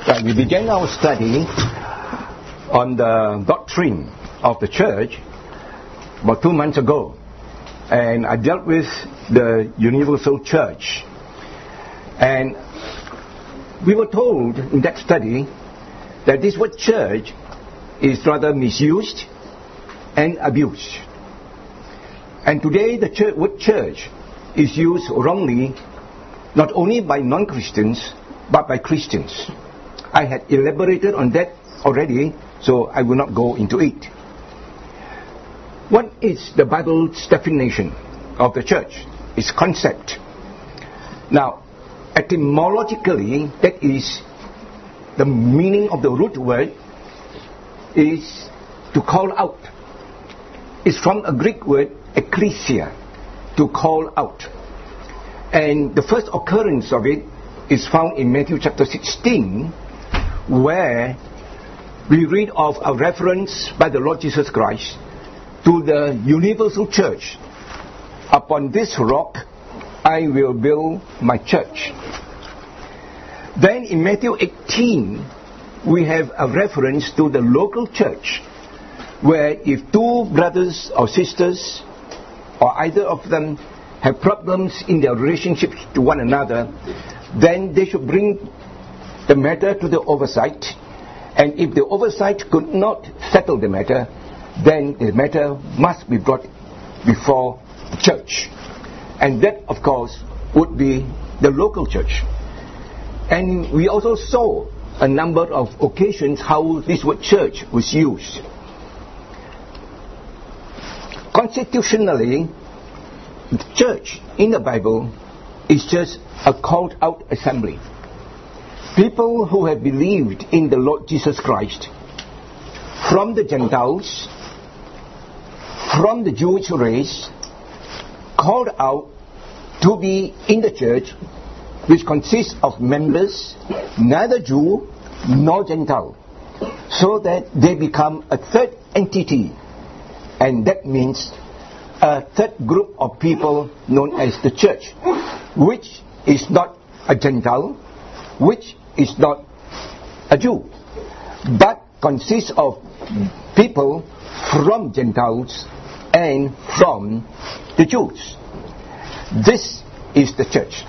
We began our study on the doctrine of the church about 2 months ago, and I dealt with the universal church. And we were told in that study that this word church is rather misused and abused. And today the word church is used wrongly, not only by non-Christians, but by Christians. I had elaborated on that already, so I will not go into it. What is the Bible's definition of the church? Its concept. Now, etymologically, that is the meaning of the root word is to call out. It's from a Greek word, ekklesia, to call out. And the first occurrence of it is found in Matthew chapter 16, where we read of a reference by the Lord Jesus Christ to the universal church. Upon this rock I will build my church. Then in Matthew 18 we have a reference to the local church, where if two brothers or sisters or either of them have problems in their relationships to one another, then they should bring the matter to the oversight, and if the oversight could not settle the matter, then the matter must be brought before the church. And that, of course, would be the local church. And we also saw a number of occasions how this word church was used. Constitutionally, the church in the Bible is just a called out assembly. People who have believed in the Lord Jesus Christ, from the Gentiles, from the Jewish race, called out to be in the church, which consists of members, neither Jew nor Gentile, so that they become a third entity, and that means a third group of people known as the church, which is not a Gentile, which is not a Jew, but consists of people from Gentiles and from the Jews. This is the church.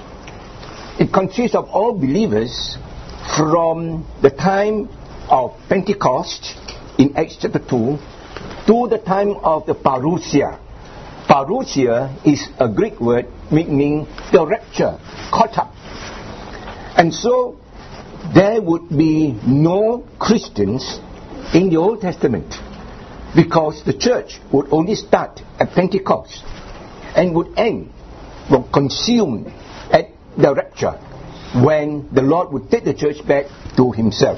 It consists of all believers from the time of Pentecost in Acts chapter 2 to the time of the parousia. Parousia is a Greek word meaning the rapture, caught up. And so there would be no Christians in the Old Testament, because the church would only start at Pentecost and would end, would consume at the rapture, when the Lord would take the church back to himself.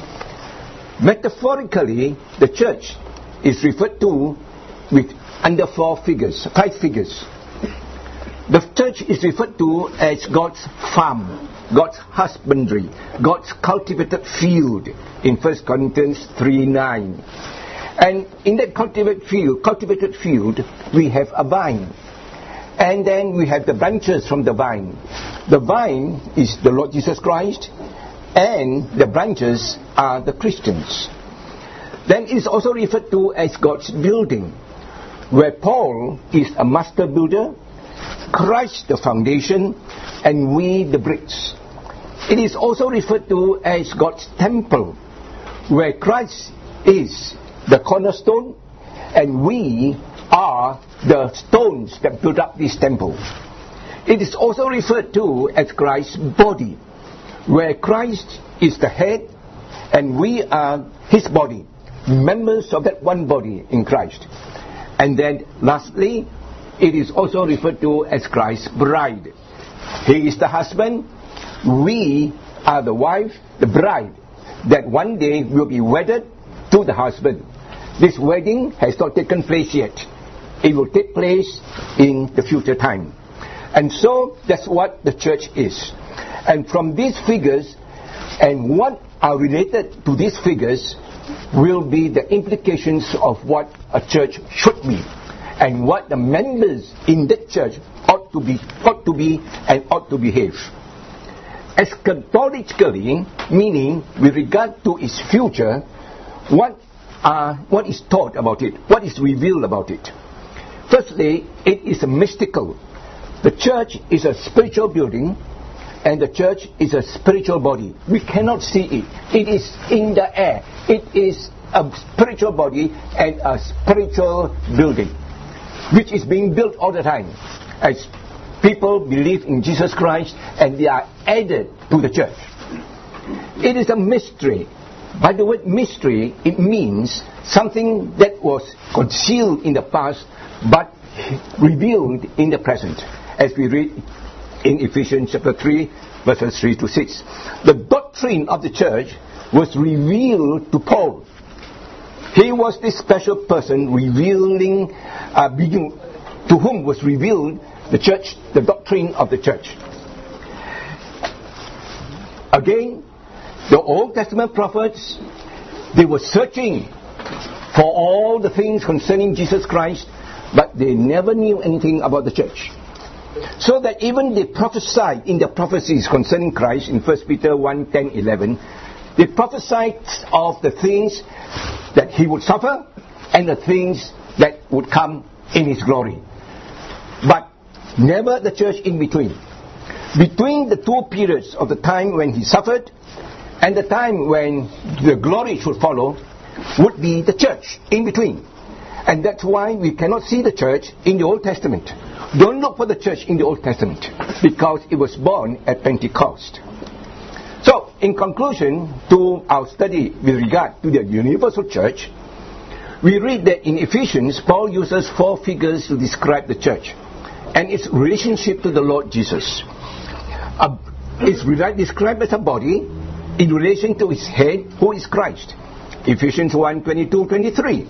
Metaphorically, the church is referred to with under five figures. The church is referred to as God's farm, God's husbandry, God's cultivated field in 1 Corinthians 3:9. And in that cultivated field, we have a vine. And then we have the branches from the vine. The vine is the Lord Jesus Christ, and the branches are the Christians. Then it is also referred to as God's building, where Paul is a master builder, Christ the foundation, and we the bricks. It is also referred to as God's temple, where Christ is the cornerstone, and we are the stones that build up this temple. It is also referred to as Christ's body, where Christ is the head, and we are his body, members of that one body in Christ. And then lastly, it is also referred to as Christ's bride. He is the husband, we are the wife, the bride, that one day will be wedded to the husband. This wedding has not taken place yet. It will take place in the future time. And so that's what the church is. And from these figures, and what are related to these figures, will be the implications of what a church should be, and what the members in that church ought to be and ought to behave. eschatologically, meaning with regard to its future, what is taught about it, what is revealed about it. Firstly, it is mystical. The church is a spiritual building, and the church is a spiritual body. We cannot see it. It is in the air. It is a spiritual body and a spiritual building, which is being built all the time as people believe in Jesus Christ and they are added to the church. It is a mystery. By the word mystery, it means something that was concealed in the past but revealed in the present, as we read in Ephesians chapter 3, verses 3 to 6. The doctrine of the church was revealed to Paul. He was this special person revealing, to whom was revealed the church, the doctrine of the church. Again, the Old Testament prophets, they were searching for all the things concerning Jesus Christ, but they never knew anything about the church. So that even they prophesied in their prophecies concerning Christ in 1 Peter 1, 10, 11, they prophesied of the things that he would suffer and the things that would come in his glory. But never the church in between. Between the two periods of the time when he suffered and the time when the glory should follow would be the church in between. And that's why we cannot see the church in the Old Testament. Don't look for the church in the Old Testament, because it was born at Pentecost. So, in conclusion to our study with regard to the universal church, we read that in Ephesians, Paul uses 4 figures to describe the church and its relationship to the Lord Jesus. It's described as a body in relation to its head, who is Christ. Ephesians 1, 22, 23.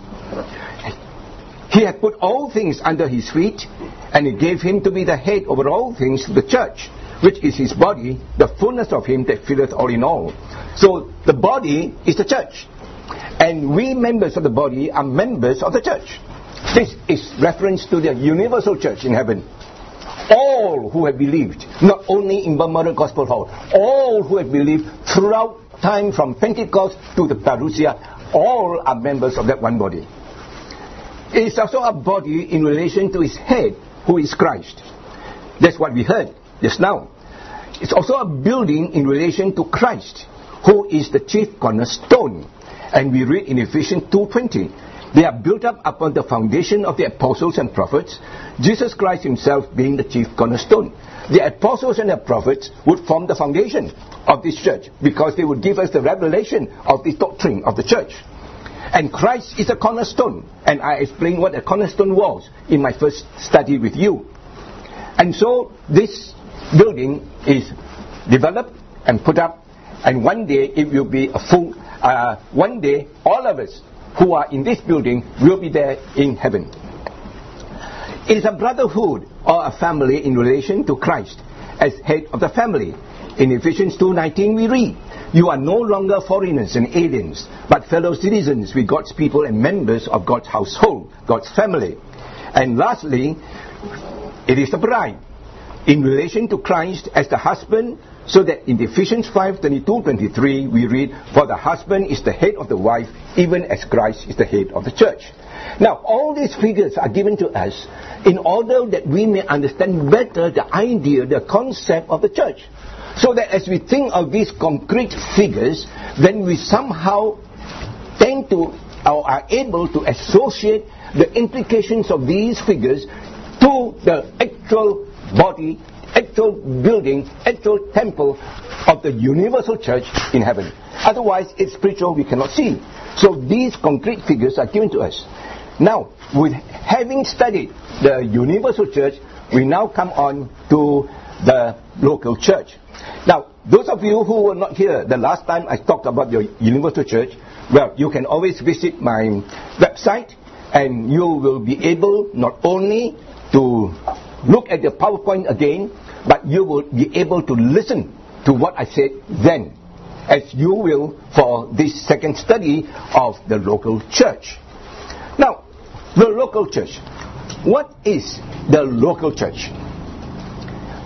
He had put all things under his feet, and he gave him to be the head over all things to the church, which is his body, the fullness of him that filleth all in all. So the body is the church, and we members of the body are members of the church. This is reference to the universal church in heaven. All who have believed, not only in Memorial Gospel Hall, all who have believed throughout time from Pentecost to the Parousia, all are members of that one body. It is also a body in relation to his head, who is Christ. That's what we heard just now. It's also a building in relation to Christ, who is the chief cornerstone. And we read in Ephesians 2:20, they are built up upon the foundation of the apostles and prophets, Jesus Christ himself being the chief cornerstone. The apostles and the prophets would form the foundation of this church, because they would give us the revelation of the doctrine of the church. And Christ is a cornerstone. And I explained what a cornerstone was in my first study with you. And so this building is developed and put up, and one day it will be a full, one day all of us who are in this building will be there in heaven. It is a brotherhood or a family in relation to Christ as head of the family. In Ephesians 2:19 we read, you are no longer foreigners and aliens, but fellow citizens with God's people and members of God's household, God's family. And lastly, it is the bride in relation to Christ as the husband, so that in Ephesians 5:22-23 we read, for the husband is the head of the wife, even as Christ is the head of the church. Now, all these figures are given to us in order that we may understand better the idea, the concept of the church. So that as we think of these concrete figures, then we somehow tend to, or are able to associate the implications of these figures to the actual body, actual building, actual temple of the universal church in heaven. Otherwise, it's spiritual, we cannot see. So these concrete figures are given to us. Now, with having studied the universal church, we now come on to the local church. Now, those of you who were not here the last time I talked about the universal church, well, you can always visit my website, and you will be able not only to look at the PowerPoint again, but you will be able to listen to what I said then, as you will for this second study of the local church. Now, the local church. What is the local church?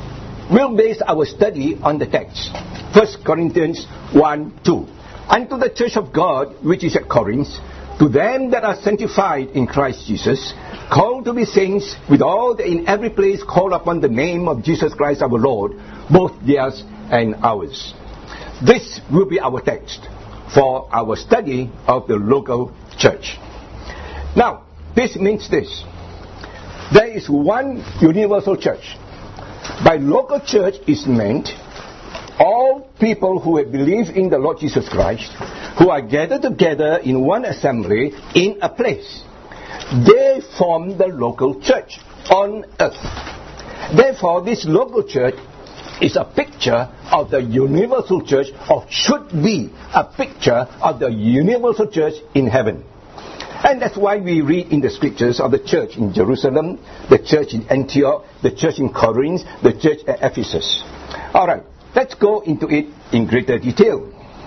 we'll base our study on the text. 1 Corinthians 1:2. Unto the church of God, which is at Corinth, to them that are sanctified in Christ Jesus, called to be saints, with all that in every place call upon the name of Jesus Christ our Lord, both theirs and ours. This will be our text for our study of the local church. Now, this means this. There is one universal church. By local church is meant all people who have believed in the Lord Jesus Christ, who are gathered together in one assembly in a place. They form the local church on earth. Therefore, this local church is a picture of the universal church, or should be a picture of the universal church in heaven. And that's why we read in the scriptures of the church in Jerusalem, the church in Antioch, the church in Corinth, the church at Ephesus. Alright, let's go into it in greater detail.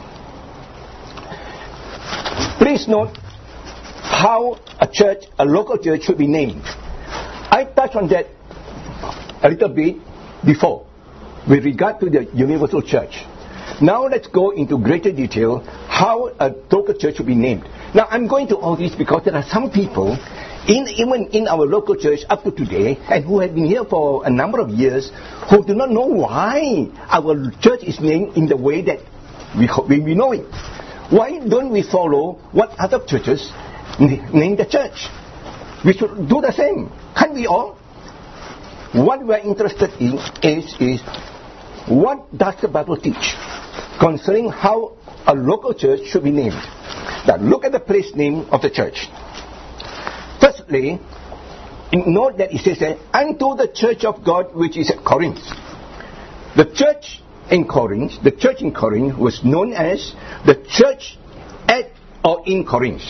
Please note how a local church should be named. I touched on that a little bit before with regard to the universal church. Now let's go into greater detail how a local church should be named. Now I'm going to all this because there are some people, even in our local church up to today, and who have been here for a number of years, who do not know why our church is named in the way that we know it. Why don't we follow what other churches name the church? We should do the same. Can't we all? What we are interested in is what does the Bible teach concerning how a local church should be named. Now look at the place name of the church. Firstly, note that it says that, unto the church of God which is at Corinth. The church in Corinth was known as the church at or in Corinth.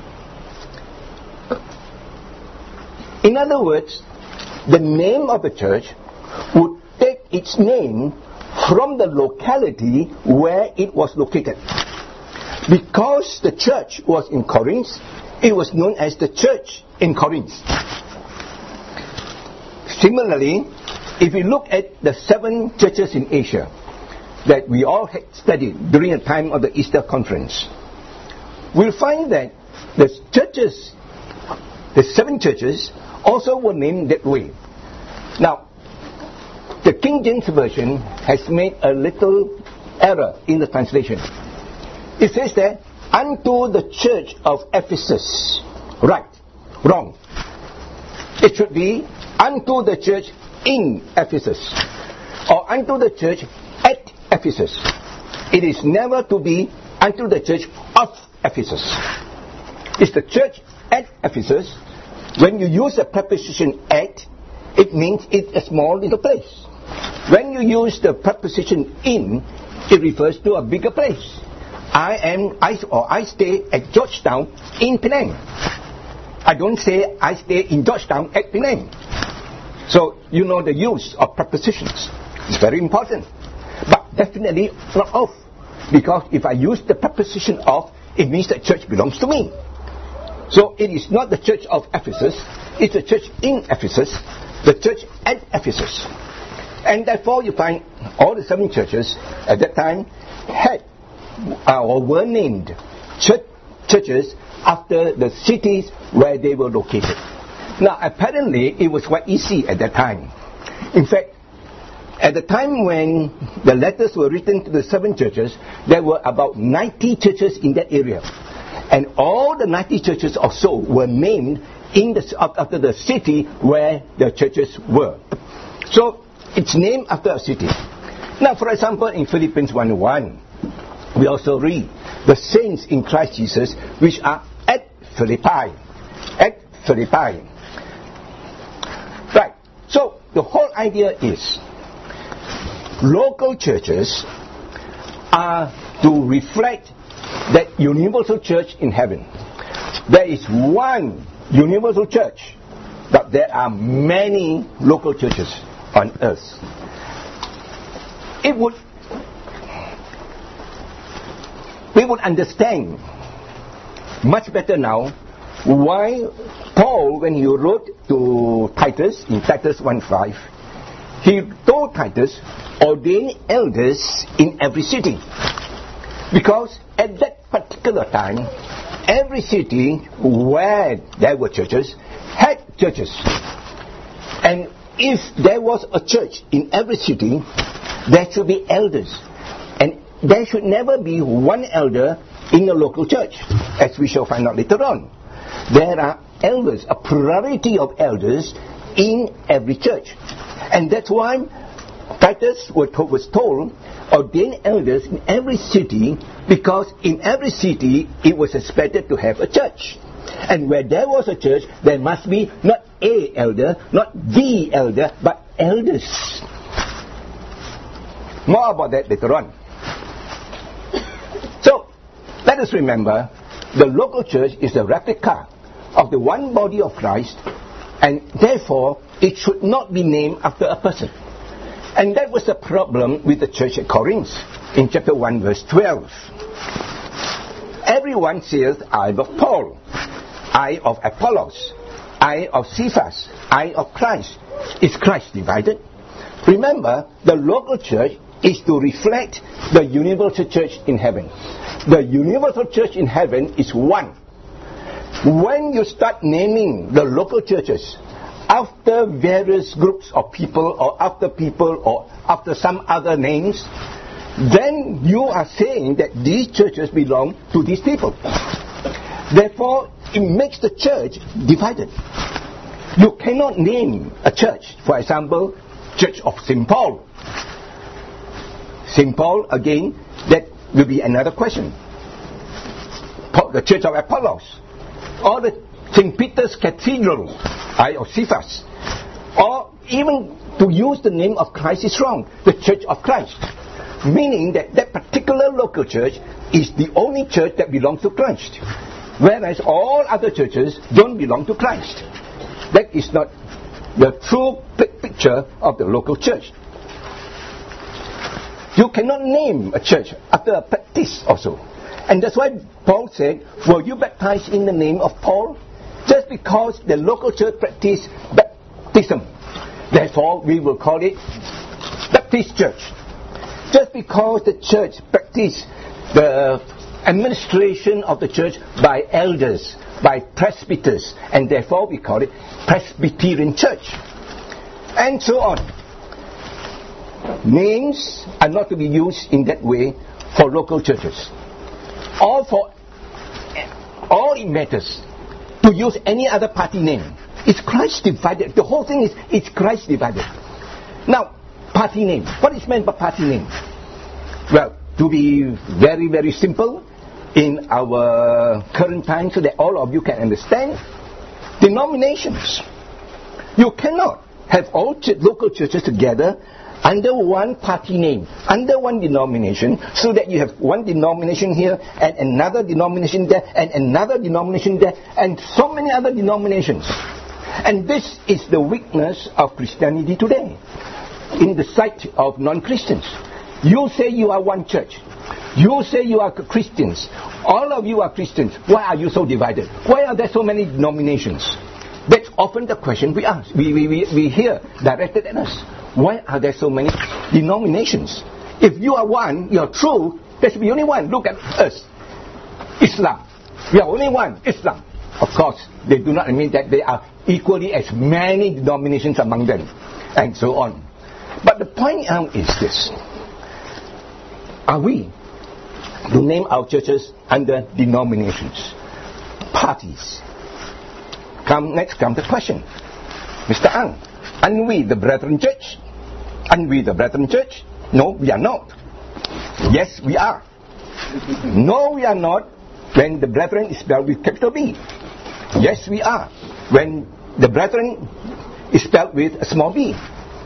In other words, the name of the church would take its name from the locality where it was located. Because the church was in Corinth, it was known as the church in Corinth. Similarly, if we look at the 7 churches in Asia that we all had studied during the time of the Easter Conference, we'll find that the 7 churches also were named that way. Now, the King James Version has made a little error in the translation. It says that, unto the church of Ephesus. Right. Wrong. It should be, unto the church in Ephesus. Or unto the church at Ephesus. It is never to be unto the church of Ephesus. It's the church at Ephesus. When you use the preposition at, it means it's a small little place. When you use the preposition in, it refers to a bigger place. I stay at Georgetown in Penang. I don't say I stay in Georgetown at Penang. So you know the use of prepositions. It's very important. But definitely not of. Because if I use the preposition of, it means the church belongs to me. So it is not the church of Ephesus, it's the church in Ephesus, the church at Ephesus. And therefore you find all the 7 churches at that time had or were named churches after the cities where they were located. Now apparently it was quite easy at that time. In fact, at the time when the letters were written to the 7 churches, there were about 90 churches in that area. And all the 90 churches or so were named after the city where the churches were. So it's named after a city. Now, for example, in Philippians 1:1, we also read the saints in Christ Jesus which are at Philippi. At Philippi. Right. So the whole idea is local churches are to reflect that universal church in heaven. There is one universal church, but there are many local churches on earth. We would understand much better now why Paul, when he wrote to Titus in Titus 1:5, he told Titus, ordain elders in every city. Because at that particular time, every city where there were churches had churches. And if there was a church in every city, there should be elders. And there should never be one elder in a local church, as we shall find out later on. There are elders, a plurality of elders in every church. And that's why Titus was told, ordain elders in every city, because in every city it was expected to have a church. And where there was a church, there must be not a elder, not the elder, but elders. More about that later on. So, let us remember, the local church is a replica of the one body of Christ, and therefore it should not be named after a person. And that was the problem with the church at Corinth in chapter 1 verse 12. Everyone says, I of Paul, I of Apollos, I of Cephas, I of Christ. Is Christ divided? Remember, the local church is to reflect the universal church in heaven. The universal church in heaven is one. When you start naming the local churches after various groups of people or after some other names, then you are saying that these churches belong to these people. Therefore, it makes the church divided. You cannot name a church, for example, Church of St. Paul. St. Paul, again, that will be another question. The Church of Apollos, or the St. Peter's Cathedral, of Cephas, or even to use the name of Christ is wrong, the Church of Christ, meaning that that particular local church is the only church that belongs to Christ, whereas all other churches don't belong to Christ. That is not the true picture of the local church. You cannot name a church after a practice also. And that's why Paul said, were you baptized in the name of Paul? Just because the local church practiced baptism, therefore we will call it Baptist church. Just because the church practiced the administration of the church by elders, by presbyters, and therefore we call it Presbyterian church. And so on. Names are not to be used in that way for local churches. All it matters to use any other party name. It's Christ divided. The whole thing is it's Christ divided. Now, party name. What is meant by party name? Well, to be very, very simple in our current time so that all of you can understand, denominations. You cannot have all local churches together under one party name, under one denomination, so that you have one denomination here, and another denomination there, and another denomination there, and so many other denominations. And this is the weakness of Christianity today, in the sight of non-Christians. You say you are one church. You say you are Christians. All of you are Christians. Why are you so divided? Why are there so many denominations? That's often the question we ask. We hear directed at us. Why are there so many denominations? If you are one, you are true, there should be only one. Look at us. Islam. We are only one. Islam. Of course, they do not mean that there are equally as many denominations among them, and so on. But the point out is this. Are we to name our churches under denominations, parties? Next comes the question. Mr. Ang, aren't we the Brethren Church? Aren't we the Brethren Church? No, we are not. Yes, we are. No, we are not when the Brethren is spelled with capital B. Yes, we are when the Brethren is spelled with a small b.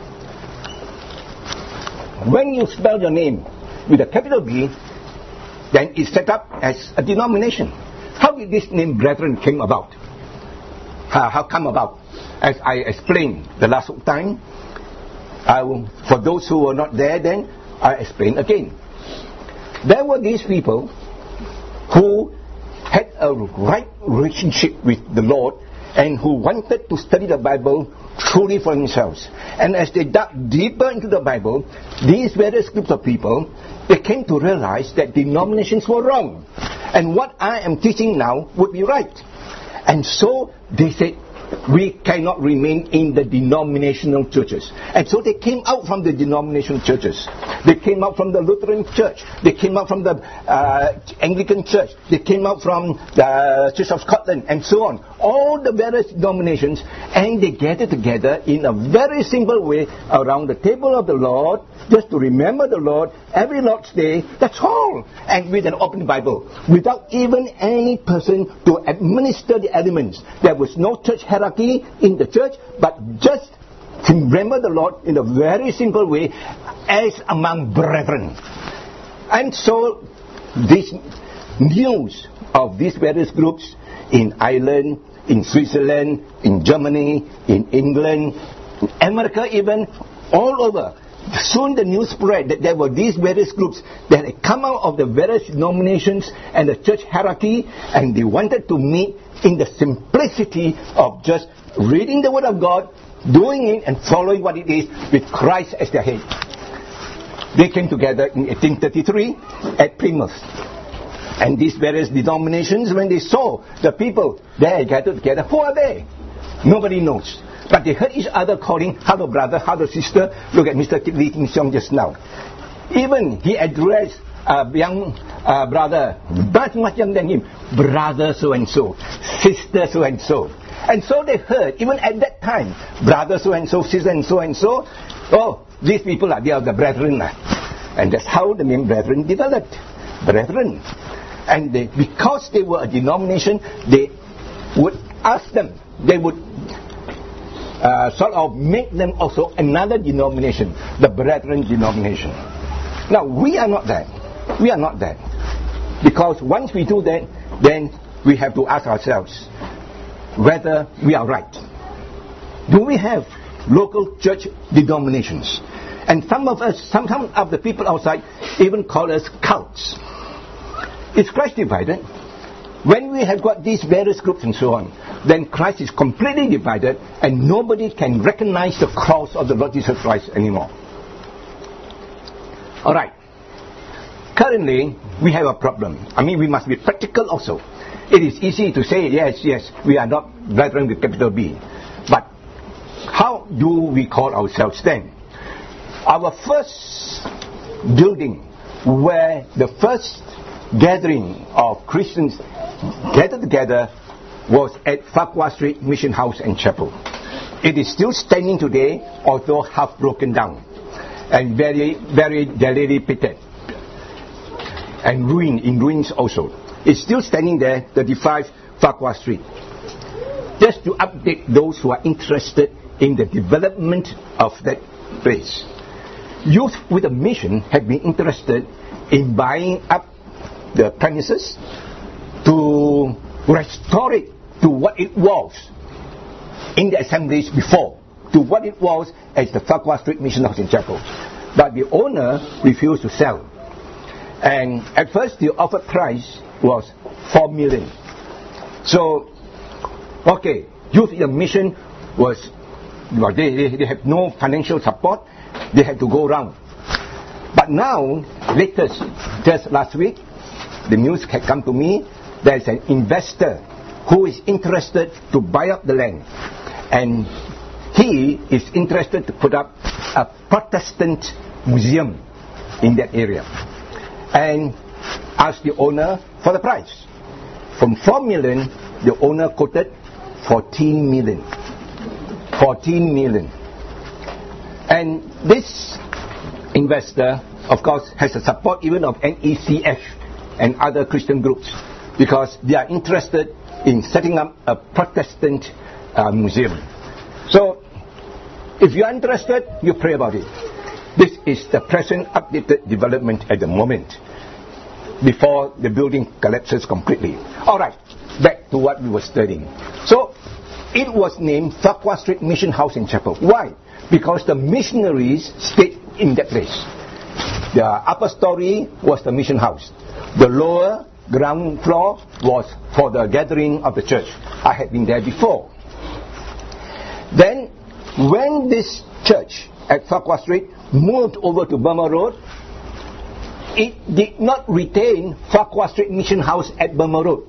When you spell your name with a capital B, then it's set up as a denomination. How did this name Brethren came about? How come about? As I explained the last time, for those who were not there then, I explain again. There were these people who had a right relationship with the Lord, and who wanted to study the Bible truly for themselves. And as they dug deeper into the Bible, these various groups of people, they came to realize that denominations were wrong. And what I am teaching now would be right. And so they said, we cannot remain in the denominational churches. And so they came out from the denominational churches. They came out from the Lutheran Church. They came out from the Anglican Church. They came out from the Church of Scotland, and so on. All the various denominations, and they gathered together in a very simple way around the table of the Lord, just to remember the Lord every Lord's Day. That's all. And with an open Bible, without even any person to administer the elements. There was no church hierarchy in the church, but just to remember the Lord in a very simple way as among brethren. And so this news of these various groups in Ireland, in Switzerland, in Germany, in England, in America even, all over. Soon the news spread that there were these various groups that had come out of the various denominations and the church hierarchy, and they wanted to meet in the simplicity of just reading the Word of God, doing it and following what it is with Christ as their head. They came together in 1833 at Plymouth. And these various denominations, when they saw the people there gathered together, who are they? Nobody knows. But they heard each other calling, hello brother, hello sister. Look at Mr. Lee Ting Siong just now. Even he addressed a young brother, much younger than him, brother so-and-so, sister so-and-so. And so they heard, even at that time, brother so-and-so, sister and so-and-so, oh, these people they are the brethren. And that's how the name brethren developed. Brethren. And because they were a denomination, they would ask them, they would sort of make them also another denomination, the brethren denomination. Now, we are not that. We are not that. Because once we do that, then we have to ask ourselves whether we are right. Do we have local church denominations? And some of the people outside even call us cults. Is Christ divided? When we have got these various groups and so on, then Christ is completely divided and nobody can recognize the cross of the Lord Jesus Christ anymore. Alright. Currently, we have a problem. I mean, we must be practical also. It is easy to say, yes, we are not brethren with capital B. But how do we call ourselves then? Our first building, where the first gathering of Christians gathered together, was at Farquhar Street Mission House and Chapel. It is still standing today, although half broken down and very, very dilapidated and ruins also. It's still standing there, 35 Farquhar Street. Just to update those who are interested in the development of that place. Youth with a Mission have been interested in buying up the premises to restore it to what it was in the assemblies before, to what it was as the Farquhar Street Mission House and Chapel. But the owner refused to sell. And at first the offered price was 4 million. So, okay, Youth in a Mission was, they have no financial support. They had to go around. But now, latest, just last week, the news had come to me, there is an investor who is interested to buy up the land. And he is interested to put up a Protestant museum in that area. And asked the owner for the price. From 4 million, the owner quoted 14 million. 14 million. And this investor, of course, has the support even of NECF and other Christian groups, because they are interested in setting up a Protestant museum. So, if you are interested, you pray about it. This is the present updated development at the moment, before the building collapses completely. Alright, back to what we were studying. So, it was named Farquhar Street Mission House and Chapel. Why? Because the missionaries stayed in that place. The upper story was the mission house. The lower ground floor was for the gathering of the church. I had been there before. Then, when this church at Farquhar Street moved over to Burma Road, it did not retain Farquhar Street Mission House at Burma Road.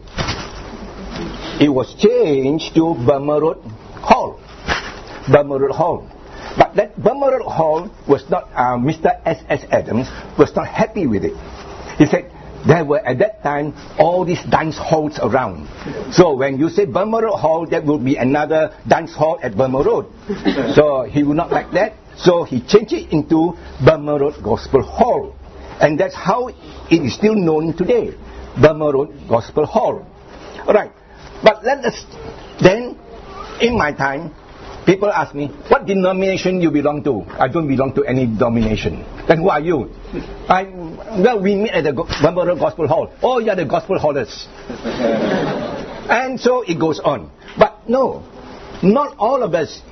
It was changed to Burma Road Hall. Burma Road Hall. But that Burma Road Hall was not, Mr. S.S. Adams was not happy with it. He said, there were at that time all these dance halls around. So when you say Burma Road Hall, that would be another dance hall at Burma Road. So he would not like that. So he changed it into Burma Road Gospel Hall. And that's how it is still known today. Burma Road Gospel Hall. Alright. But let us, then, in my time, people ask me, what denomination you belong to? I don't belong to any denomination. Then who are you? Well, we meet at the Burma Road Gospel Hall. Oh, you're the Gospel Hallers. And so it goes on. But no, not all of us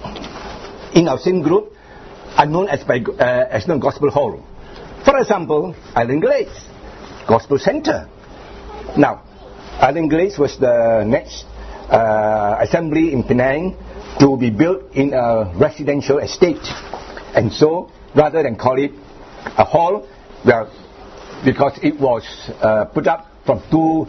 in our same group are known as the Gospel Hall. For example, Island Glades, Gospel Center. Now, Island Glades was the next assembly in Penang to be built in a residential estate. And so, rather than call it a hall, well, because it was put up from two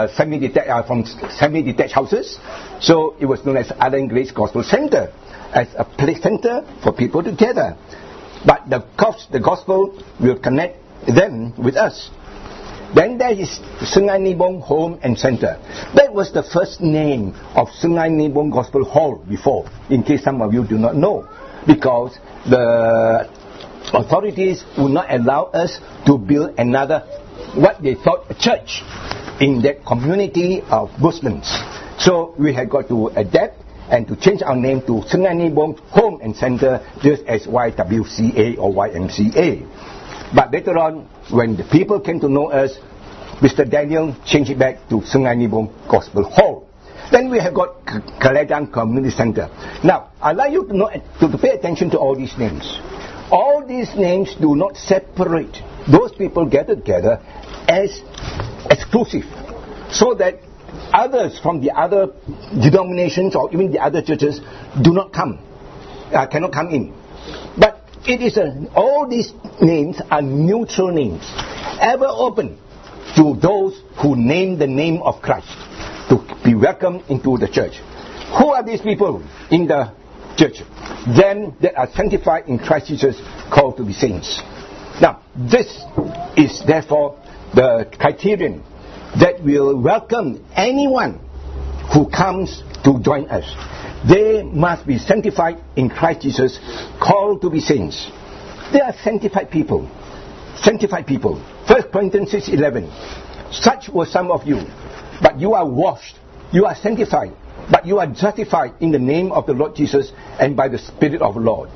semi-detached houses, so it was known as Island Glades Gospel Center, as a place center for people to gather. But the gospel will connect them with us. Then there is Sungai Nibong Home and Center. That was the first name of Sungai Nibong Gospel Hall before, in case some of you do not know. Because the authorities would not allow us to build another, what they thought, a church in that community of Muslims. So we had got to adapt and to change our name to Sungai Nibong Home and Center, just as YWCA or YMCA. But later on, when the people came to know us, Mr. Daniel changed it back to Sungai Nibong Gospel Hall. Then we have got Kalajang Community Center. Now, I'd like you to know, to pay attention to all these names. All these names do not separate those people gathered together as exclusive, so that others from the other denominations or even the other churches do not cannot come in. But it is all these names are neutral names, ever open to those who name the name of Christ to be welcomed into the church. Who are these people in the church? Them that are sanctified in Christ Jesus, called to be saints. Now, this is therefore the criterion that will welcome anyone who comes to join us. They must be sanctified in Christ Jesus, called to be saints. They are sanctified people. Sanctified people. 1 Corinthians 6:11. Such were some of you, but you are washed, you are sanctified, but you are justified in the name of the Lord Jesus and by the Spirit of the Lord.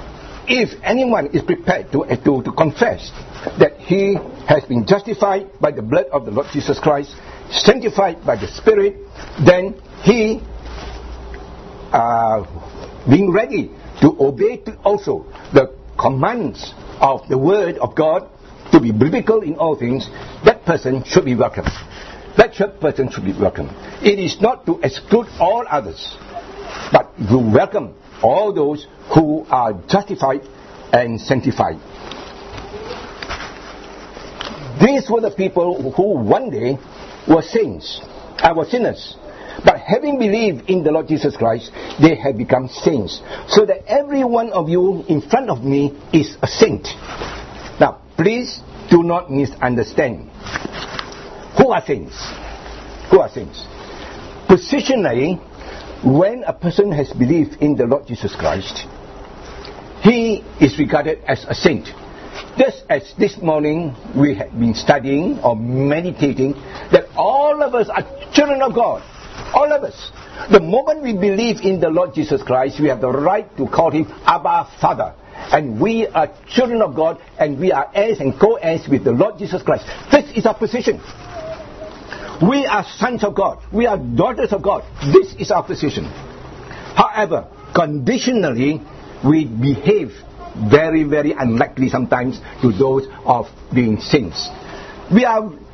If anyone is prepared to confess that he has been justified by the blood of the Lord Jesus Christ, sanctified by the Spirit, then he being ready to obey also the commands of the Word of God, to be biblical in all things, that person should be welcome. That person should be welcome. It is not to exclude all others, but to welcome all those who are justified and sanctified. These were the people who one day were saints, were sinners. But having believed in the Lord Jesus Christ, they have become saints. So that every one of you in front of me is a saint. Now, please do not misunderstand. Who are saints? Who are saints? Positionally, when a person has believed in the Lord Jesus Christ, he is regarded as a saint. Just as this morning we have been studying or meditating that all of us are children of God. All of us. The moment we believe in the Lord Jesus Christ, we have the right to call him Abba Father. And we are children of God, and we are heirs and co-heirs with the Lord Jesus Christ. This is our position. We are sons of God. We are daughters of God. This is our position. However, conditionally, we behave very, very unlikely sometimes to those of being saints. We are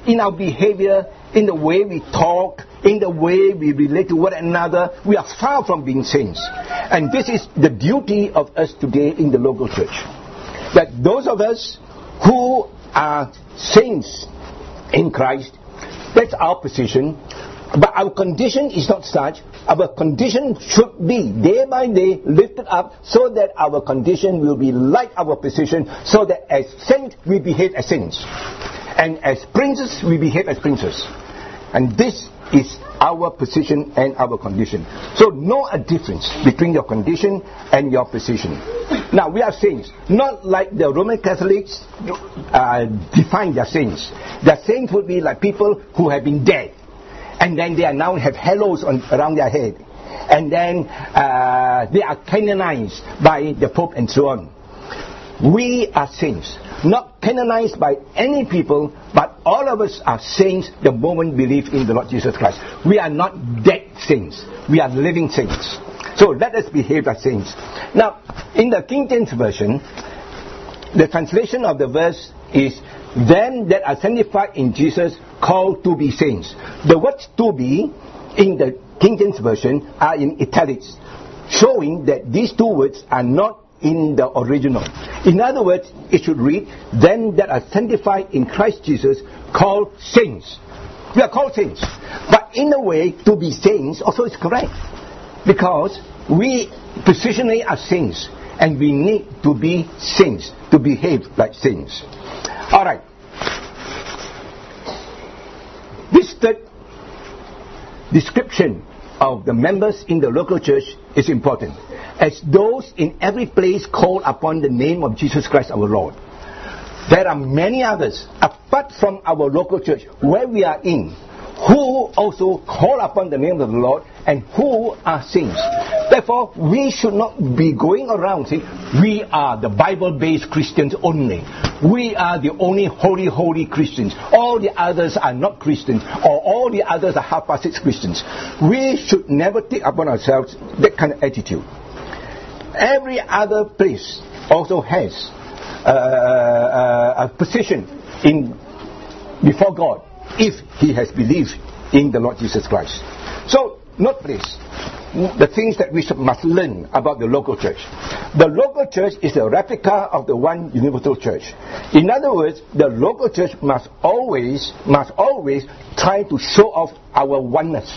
in our behavior, in the way we talk, in the way we relate to one another, we are far from being saints. And this is the duty of us today in the local church. That those of us who are saints in Christ, that's our position. But our condition is not such. Our condition should be day by day lifted up so that our condition will be like our position, so that as saints we behave as saints. And as princes we behave as princes. And this is our position and our condition. So know a difference between your condition and your position. Now we are saints, not like the Roman Catholics define their saints. Their saints would be like people who have been dead, and then they are now have halos around their head, and then they are canonized by the Pope and so on. We are saints, not canonized by any people, but all of us are saints the moment we believe in the Lord Jesus Christ. We are not dead saints, we are living saints. So let us behave as saints. Now, in the King James Version, the translation of the verse is, them that are sanctified in Jesus, called to be saints. The words to be in the King James Version are in italics, showing that these two words are not in the original. In other words, it should read, them that are sanctified in Christ Jesus, called saints. We are called saints. But in a way, to be saints also is correct, because we positionally are saints, and we need to be saints, to behave like saints. Alright. This third description of the members in the local church is important. As those in every place call upon the name of Jesus Christ our Lord. There are many others apart from our local church where we are in, who also call upon the name of the Lord and who are saints. Therefore, we should not be going around saying, we are the Bible-based Christians only. We are the only holy Christians. All the others are not Christians, or all the others are half-assed Christians. We should never take upon ourselves that kind of attitude. Every other place also has a position before God, if he has believed in the Lord Jesus Christ. So, note please, the things that we must learn about the local church. The local church is a replica of the one universal church. In other words, the local church must always try to show off our oneness.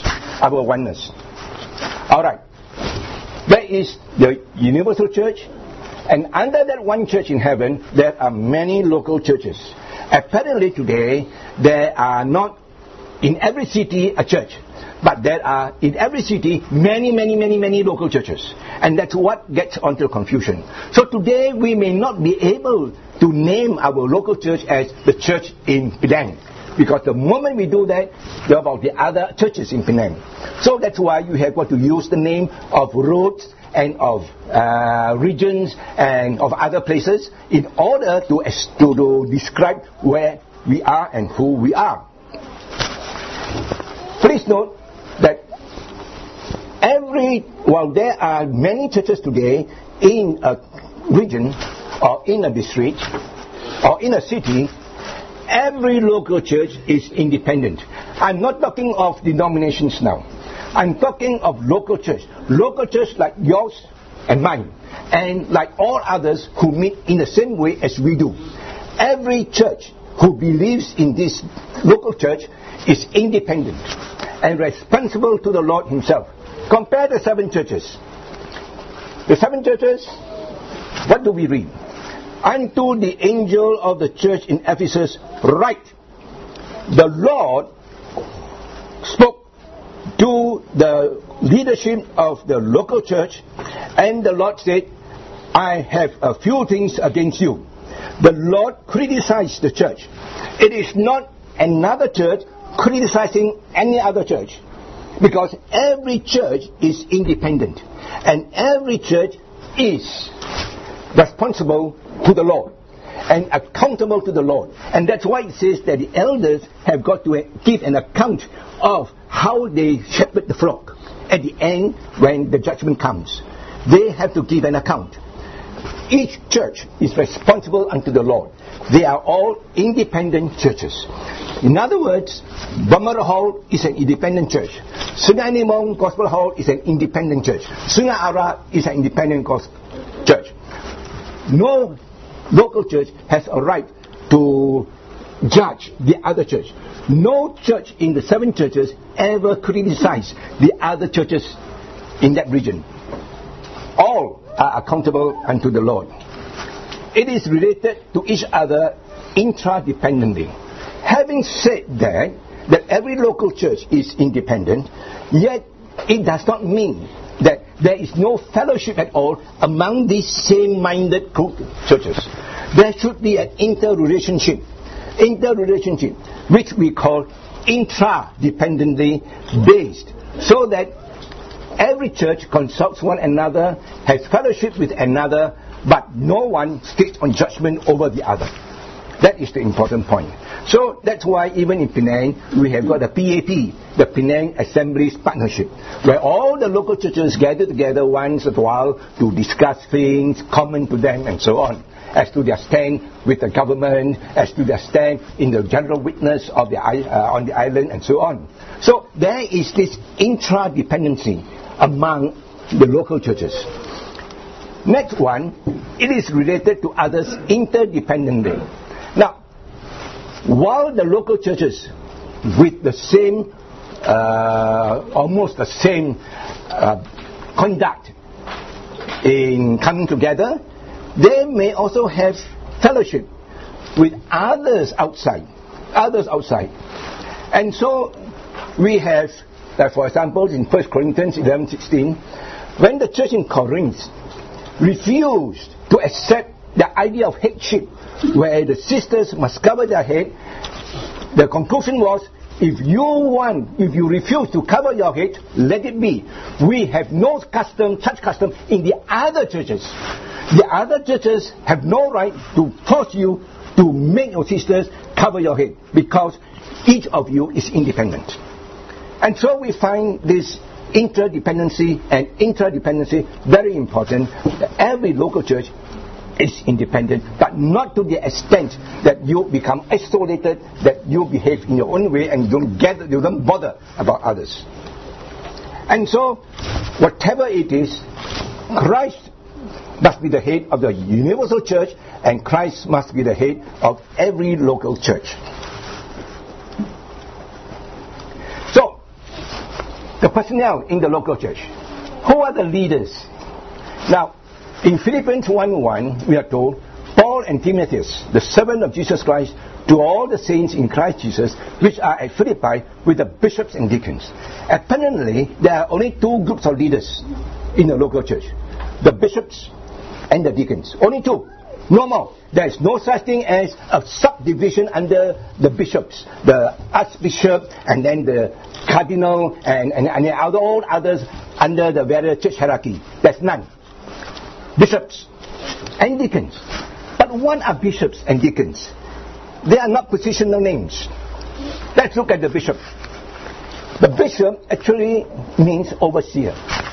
Alright. There is the universal church, and under that one church in heaven, there are many local churches. Apparently today, there are not in every city a church, but there are in every city many local churches. And that's what gets onto confusion. So today we may not be able to name our local church as the church in Penang, because the moment we do that, there are about the other churches in Penang. So that's why you have got to use the name of roads and of regions and of other places in order to describe where we are and who we are. Please note that while there are many churches today in a region or in a district or in a city, every local church is independent. I'm not talking of denominations now. I'm talking of local church. Local church like yours and mine, and like all others who meet in the same way as we do. Every church who believes in this local church is independent and responsible to the Lord himself. Compare the 7 churches. The 7 churches, what do we read? Unto the angel of the church in Ephesus write, the Lord spoke to the leadership of the local church, and the Lord said, I have a few things against you. The Lord criticized the church. It is not another church criticizing any other church, because every church is independent and every church is responsible to the Lord and accountable to the Lord. And that's why it says that the elders have got to give an account of how they shepherd the flock. At the end, when the judgment comes, they have to give an account. Each church is responsible unto the Lord. they are all independent churches. In other words, Bamara Hall is an independent church. Sungai Nimong Gospel Hall is an independent church. Sungai Ara is an independent church. No local church has a right to judge the other church. No church in the 7 churches ever criticized the other churches in that region. All are accountable unto the Lord. It is related to each other interdependently. Having said that every local church is independent, yet it does not mean that there is no fellowship at all among these same-minded churches. There should be an interrelationship, which we call intradependently based, so that every church consults one another, has fellowship with another, but no one sits on judgment over the other. That is the important point. So that's why even in Penang, we have got the PAP, the Penang Assemblies Partnership, where all the local churches gather together once in a while to discuss things common to them and so on, as to their stand with the government, as to their stand in the general witness of on the island and so on. So there is this intra-dependency among the local churches. Next one, it is related to others interdependently. Now, while the local churches with the same, almost the same conduct in coming together, they may also have fellowship with others outside. And so we have, for example, in 1 Corinthians 11:16, when the church in Corinth refused to accept the idea of headship, where the sisters must cover their head, the conclusion was, if you refuse to cover your head, let it be. We have no such custom in the other churches. The other churches have no right to force you to make your sisters cover your head, because each of you is independent. And so we find this interdependency and intradependency very important. Every local church is independent, but not to the extent that you become isolated, that you behave in your own way and you don't bother about others. And so, whatever it is, Christ must be the head of the universal church, and Christ must be the head of every local church. So, the personnel in the local church. Who are the leaders? Now, in Philippians 1:1, we are told, Paul and Timotheus, the servant of Jesus Christ, to all the saints in Christ Jesus, which are at Philippi, with the bishops and deacons. Apparently, there are only 2 groups of leaders in the local church. The bishops and the deacons. Only 2. No more. There is no such thing as a subdivision under the bishops. The archbishop and then the cardinal and all others under the various church hierarchy. There's none. Bishops and deacons. But what are bishops and deacons? They are not positional names. Let's look at the bishop. The bishop actually means overseer.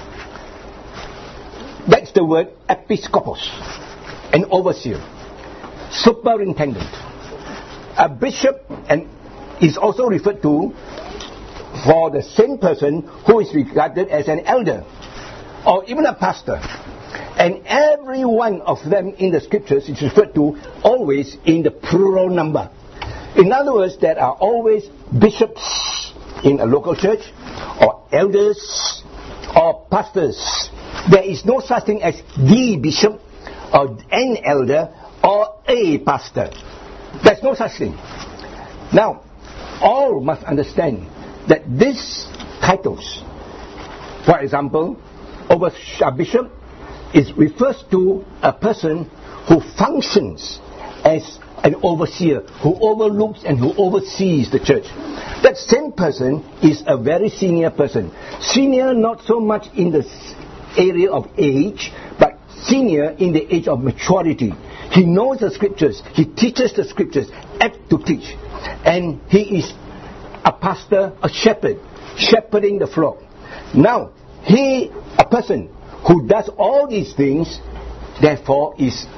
That's the word episkopos, an overseer, superintendent. A bishop is also referred to for the same person who is regarded as an elder or even a pastor. And every one of them in the scriptures is referred to always in the plural number. In other words, there are always bishops in a local church, or elders, or pastors. There is no such thing as the bishop, or an elder, or a pastor. There's no such thing. Now, all must understand that these titles, for example, a bishop, refers to a person who functions as an overseer, who overlooks and who oversees the church. That same person is a very senior person. Senior not so much in the area of age, but senior in the age of maturity. He knows the scriptures, he teaches the scriptures, apt to teach. And he is a pastor, a shepherd, shepherding the flock. Now, a person who does all these things, therefore is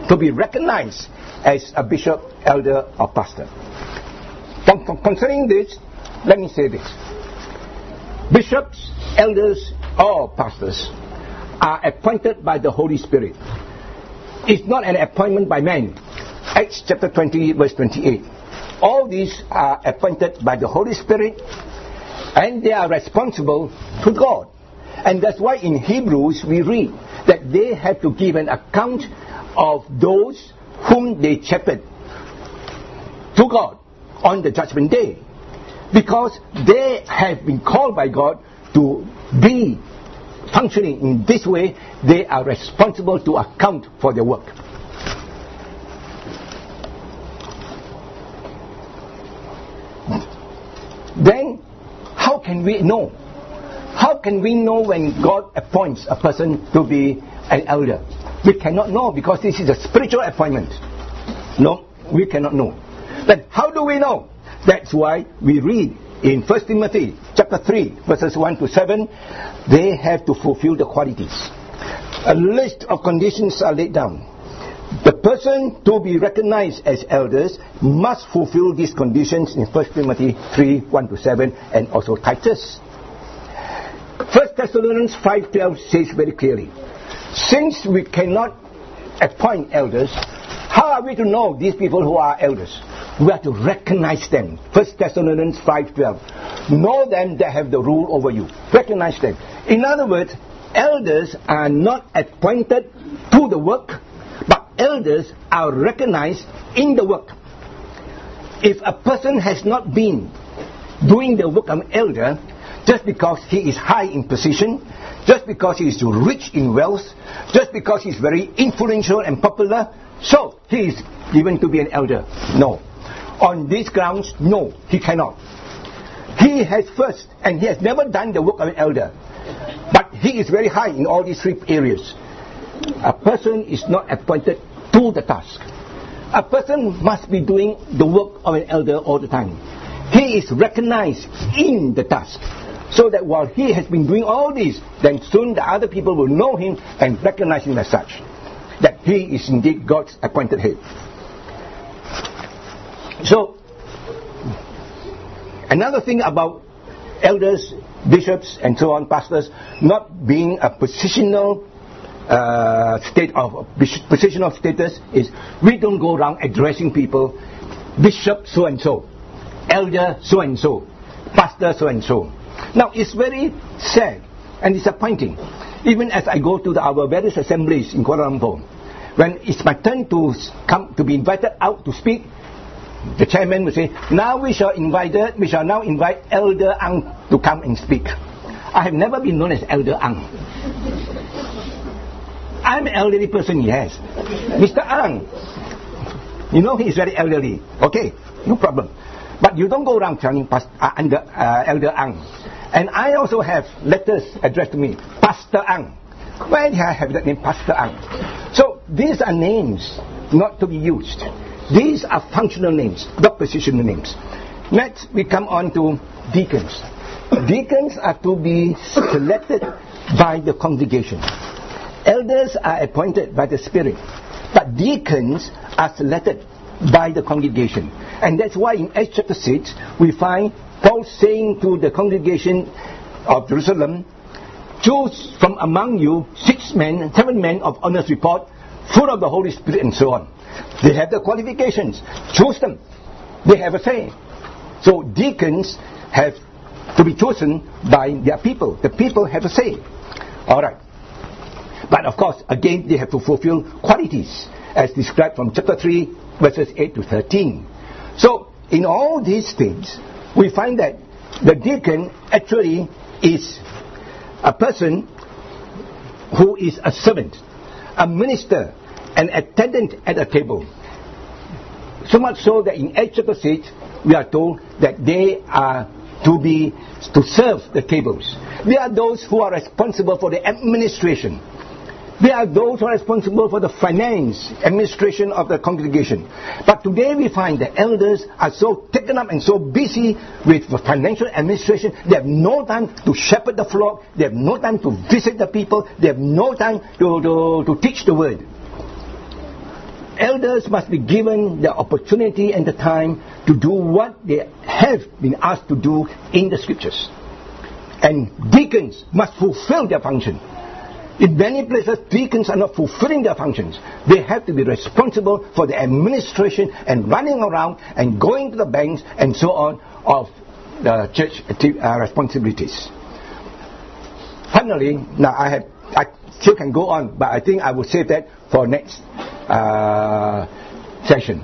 to be recognized as a bishop, elder, or pastor. Concerning this, let me say this. Bishops, elders, or pastors are appointed by the Holy Spirit. It's not an appointment by man. Acts chapter 20, verse 28. All these are appointed by the Holy Spirit, and they are responsible to God. And that's why in Hebrews we read that they have to give an account of those whom they shepherd to God on the judgment day. Because they have been called by God to be functioning in this way, they are responsible to account for their work. Then, how can we know? How can we know when God appoints a person to be an elder? We cannot know because this is a spiritual appointment. No, we cannot know. Then how do we know? That's why we read in 1 Timothy chapter 3 verses 1 to 7, they have to fulfill the qualities. A list of conditions are laid down. The person to be recognized as elders must fulfill these conditions in 1 Timothy 3, 1 to 7 and also Titus. 1 Thessalonians 5:12 says very clearly, since we cannot appoint elders, how are we to know these people who are elders? We have to recognize them. 1 Thessalonians 5:12. Know them that have the rule over you. Recognize them. In other words, elders are not appointed to the work, but elders are recognized in the work. If a person has not been doing the work of an elder, just because he is high in position, just because he is rich in wealth, just because he is very influential and popular, so he is given to be an elder. No. On these grounds, no, he cannot. He has first, and he has never done the work of an elder, but he is very high in all these three areas. A person is not appointed to the task. A person must be doing the work of an elder all the time. He is recognized in the task, so that while he has been doing all this, then soon the other people will know him and recognize him as such, that he is indeed God's appointed head. So, another thing about elders, bishops, and so on, pastors, not being a positional positional status is we don't go around addressing people, bishop so and so, elder so and so, pastor so and so. Now it's very sad and disappointing. Even as I go to our various assemblies in Kuala Lumpur, when it's my turn to come to be invited out to speak, the chairman will say, now we shall now invite Elder Ang to come and speak. I have never been known as Elder Ang. I'm an elderly person, yes. Mr. Ang, you know he is very elderly. Okay, no problem. But you don't go around telling Elder Ang. And I also have letters addressed to me, Pastor Ang. Why did I have that name, Pastor Ang? So these are names not to be used. These are functional names, not positional names. Next, we come on to deacons. Deacons are to be selected by the congregation. Elders are appointed by the Spirit, but deacons are selected by the congregation. And that's why in Acts chapter 6, we find Paul saying to the congregation of Jerusalem, choose from among you 7 men of honest report, full of the Holy Spirit, and so on. They have the qualifications. Choose them. They have a say. So deacons have to be chosen by their people. The people have a say. Alright. But of course, again, they have to fulfill qualities as described from chapter 3, verses 8 to 13. So, in all these things, we find that the deacon actually is a person who is a servant, a minister, an attendant at a table. So much so that in Acts chapter 6, we are told that they are to serve the tables. They are those who are responsible for the administration. They are those who are responsible for the finance, administration of the congregation. But today we find that elders are so taken up and so busy with financial administration, they have no time to shepherd the flock, they have no time to visit the people, they have no time to teach the word. elders must be given the opportunity and the time to do what they have been asked to do in the scriptures. And deacons must fulfill their function. In many places, deacons are not fulfilling their functions. They have to be responsible for the administration and running around and going to the banks and so on of the church responsibilities. Finally, now I still can go on, but I think I will save that for next session.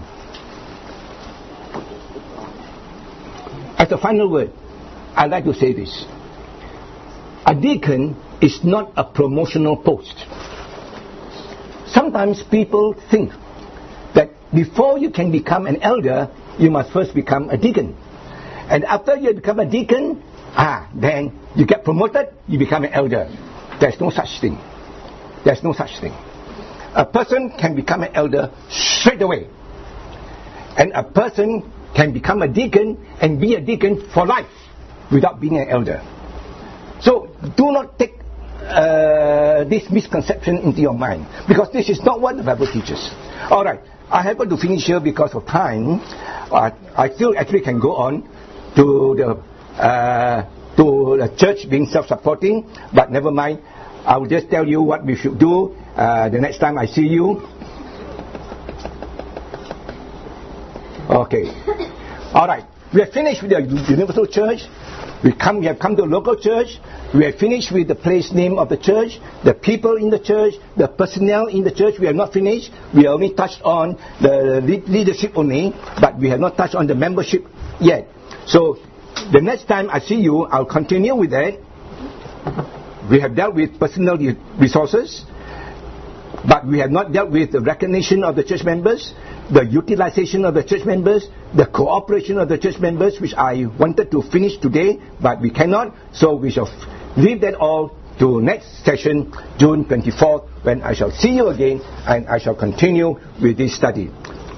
As a final word, I'd like to say this. A deacon is not a promotional post. Sometimes people think that before you can become an elder, you must first become a deacon. And after you become a deacon, then you get promoted, you become an elder. There's no such thing. There's no such thing. A person can become an elder straight away. And a person can become a deacon and be a deacon for life without being an elder. So do not take this misconception into your mind, because this is not what the Bible teaches. Alright, I happen to finish here because of time. I still actually can go on to the church being self-supporting, but never mind. I will just tell you what we should do the next time I see you. Okay. Alright, we have finished with the universal church. We have come to a local church. We have finished with the place name of the church, the people in the church, the personnel in the church. We have not finished. We only touched on the leadership only, but we have not touched on the membership yet. So the next time I see you, I'll continue with that. We have dealt with personal resources, but we have not dealt with the recognition of the church members, the utilization of the church members, the cooperation of the church members, which I wanted to finish today, but we cannot, so we shall leave that all to next session, June 24th, when I shall see you again and I shall continue with this study,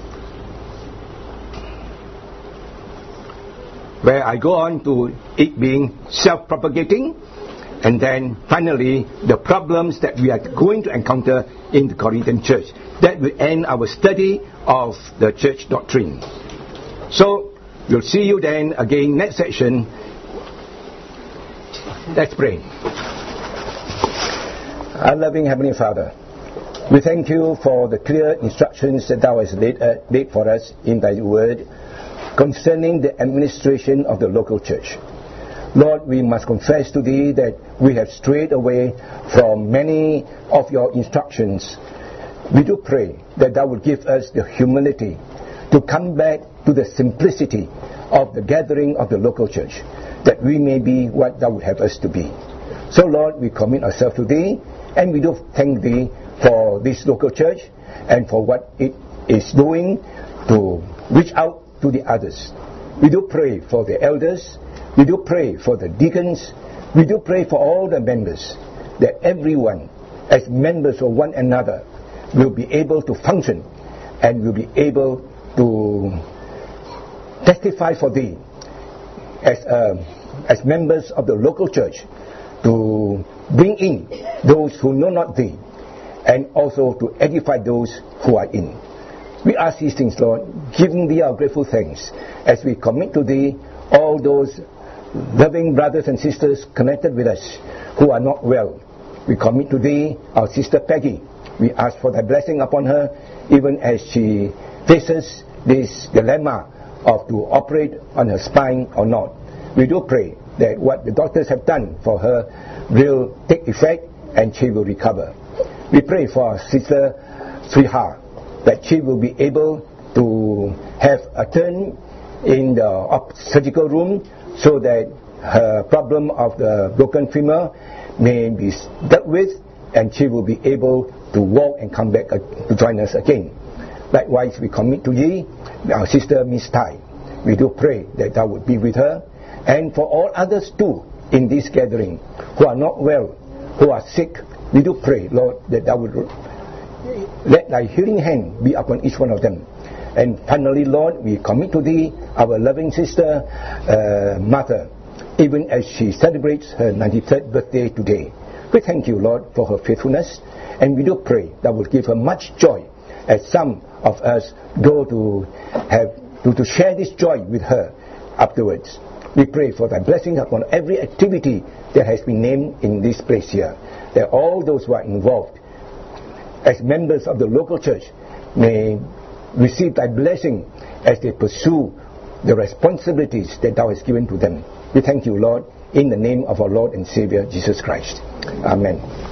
where I go on to it being self-propagating, and then finally the problems that we are going to encounter in the Corinthian church. That will end our study of the church doctrine. So we'll see you then again next session. Let's pray. Our loving Heavenly Father, we thank you for the clear instructions that thou hast laid for us in thy word concerning the administration of the local church. Lord, we must confess to thee that we have strayed away from many of your instructions. We do pray that thou would give us the humility to come back to the simplicity of the gathering of the local church, that we may be what thou would have us to be. So Lord, we commit ourselves to thee, and we do thank thee for this local church and for what it is doing to reach out to the others. We do pray for the elders. We do pray for the deacons. We do pray for all the members, that everyone, as members of one another, will be able to function and will be able to testify for thee as members of the local church, to bring in those who know not thee, and also to edify those who are in. We ask these things, Lord, giving thee our grateful thanks as we commit to thee all those loving brothers and sisters connected with us who are not well. We commit to thee our sister Peggy. We ask for thy blessing upon her, even as she faces this dilemma of to operate on her spine or not. We do pray that what the doctors have done for her will take effect and she will recover. We pray for our sister Sriha, that she will be able to have a turn in the surgical room, so that her problem of the broken femur may be dealt with, and she will be able to walk and come back to join us again. Likewise, we commit to thee our sister Miss Tai. We do pray that thou would be with her, and for all others too in this gathering who are not well, who are sick. We do pray, Lord, that thou would let thy healing hand be upon each one of them. And finally, Lord, we commit to thee our loving sister Martha, even as she celebrates her 93rd birthday today. We thank you, Lord, for her faithfulness, and we do pray that will give her much joy as some of us go to share this joy with her afterwards. We pray for thy blessing upon every activity that has been named in this place here, that all those who are involved as members of the local church may receive thy blessing as they pursue the responsibilities that thou hast given to them. We thank you, Lord, in the name of our Lord and Savior Jesus Christ. Amen.